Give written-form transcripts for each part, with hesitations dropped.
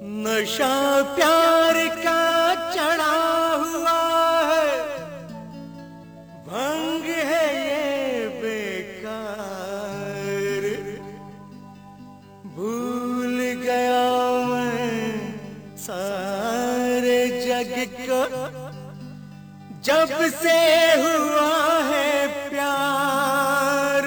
नशा प्यार का चढ़ा हुआ है, भंग है ये बेकार। भूल गया मैं सारे जग को, जब से हुआ है प्यार।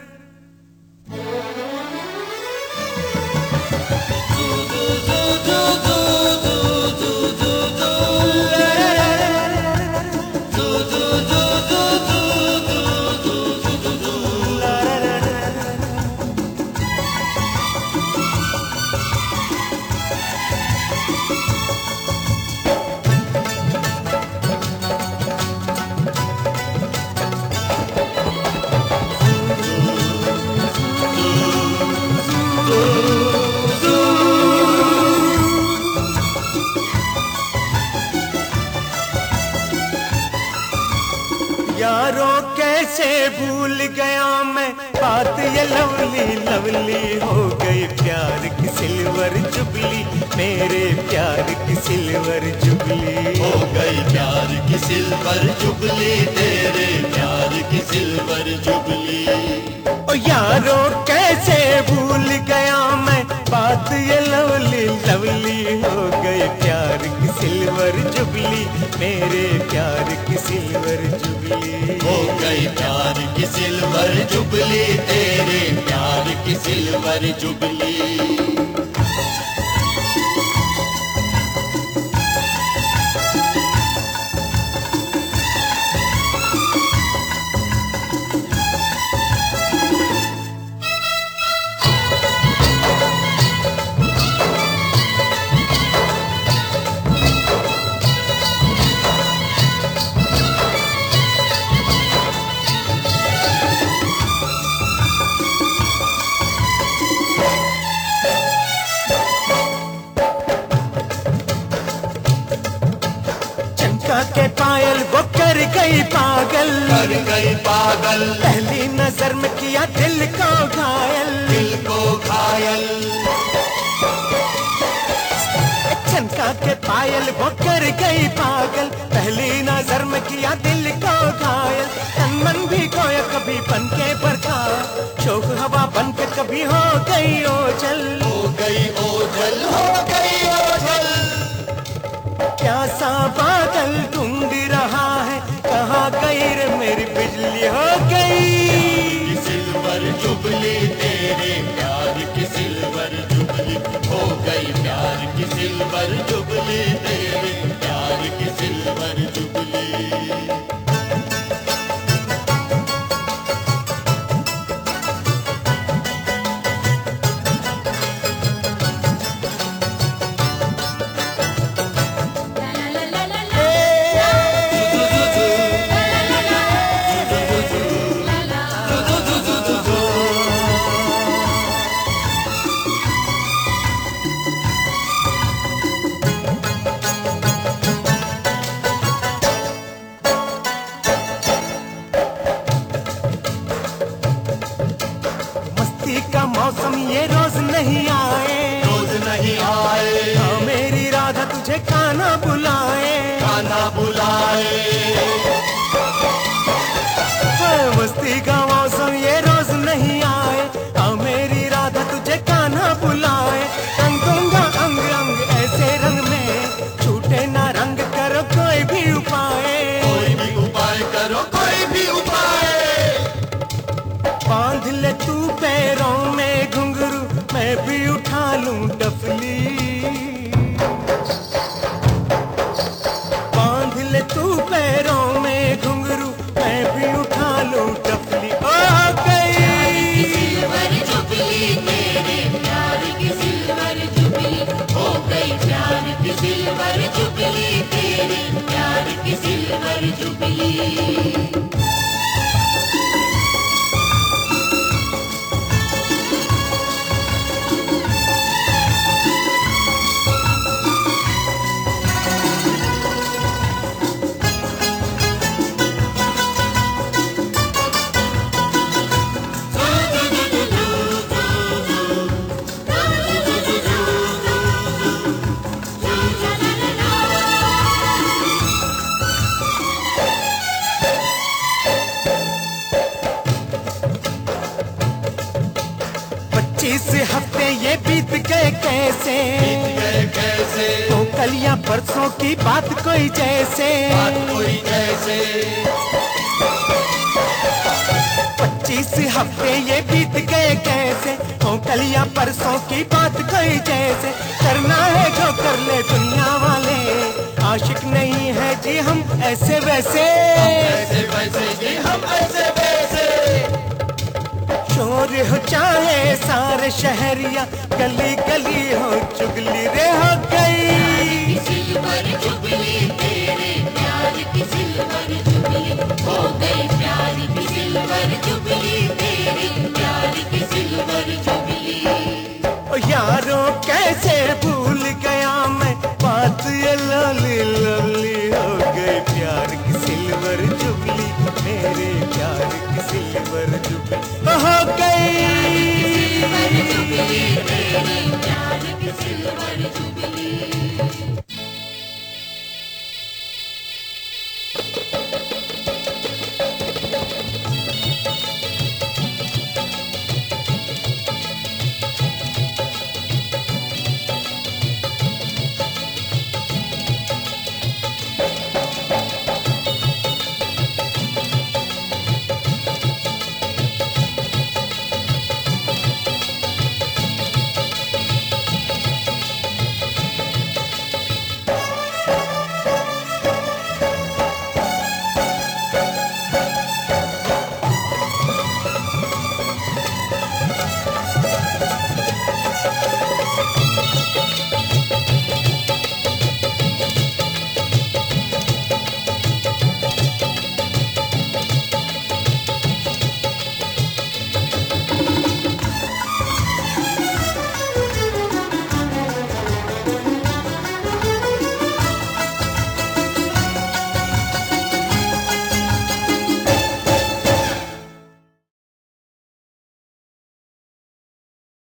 यारों कैसे भूल गया मैं बात, ये लवली लवली हो गई प्यार की सिल्वर जुबली। मेरे प्यार की सिल्वर जुबली हो गई प्यार की सिल्वर जुबली, तेरे प्यार की सिल्वर जुबली। ओ यारों कैसे भूल गया मैं बात, ये लवली लवली हो गई प्यार की सिल्वर जुबली। मेरे प्यार की सिल्वर जुबली हो गई प्यार की सिल्वर जुबली, तेरे प्यार की सिल्वर जुबली। के पायल वो कर गई पागल, कर गई पागल। पहली नजर में किया दिल को घायल, दिल को घायल। चमका के पायल वो कर गई पागल, पहली नजर में किया दिल को घायल। तन मन भी खोया कभी बन के बरखा, शोक हवा बन के कभी हो गई ओझल। हो गई ओझल, हो गई ओझल। प्यासा बादल ढूंढ रहा है, कहाँ गई रे मेरी बिजली। हो गई सिल्वर जुबली, तेरे प्यार की सिल्वर जुबली। हो गई प्यार की सिल्वर जुबली, तेरे प्यार की सिल्वर जुबली। का मौसम ये रोज नहीं आए, रोज नहीं आए। हाँ मेरी राधा तुझे खाना बुलाए, खाना बुलाए। मस्ती का मौसम ये रोज नहीं आए, हाँ मेरी राधा तुझे खाना बुलाए। रंग दूंगा अंग अंग ऐसे रंग में, छूटे ना रंग करो कोई भी उपाय। कोई भी उपाय करो, कोई भी उपाय। बांध ले तू पैरों में घुंघरू, मैं भी उठा लूं डफली। बांध ले तू पैरों में घुंघरू, मैं भी उठा लूं डफली। ओ गई सिल्वर जुबली, तेरे प्यार की हफ्ते ये बीत गए कैसे, कैसे तो कल या परसों की बात कोई जैसे, बात कोई जैसे। 25 हफ्ते ये बीत गए कैसे, तो कल या परसों की बात कोई जैसे। करना है जो कर ले दुनिया वाले, आशिक नहीं है जी हम ऐसे वैसे, ऐसे वैसे जी हम ऐसे वैसे। शोर हो चाहे सारे शहरिया, गली गली हो चुगली रे हो गई। सिल्वर जुबली तेरे प्यार की सिल्वर जुबली हो गई, प्यार की सिल्वर जुबली तेरे प्यार की सिल्वर जुबली। ओ यारों कैसे भूल गया मैं बात, ये लवली लवली हो गई प्यार की सिल्वर जुबली, मेरे प्यार की सिल्वर जुबली हो गई। Silver jubilee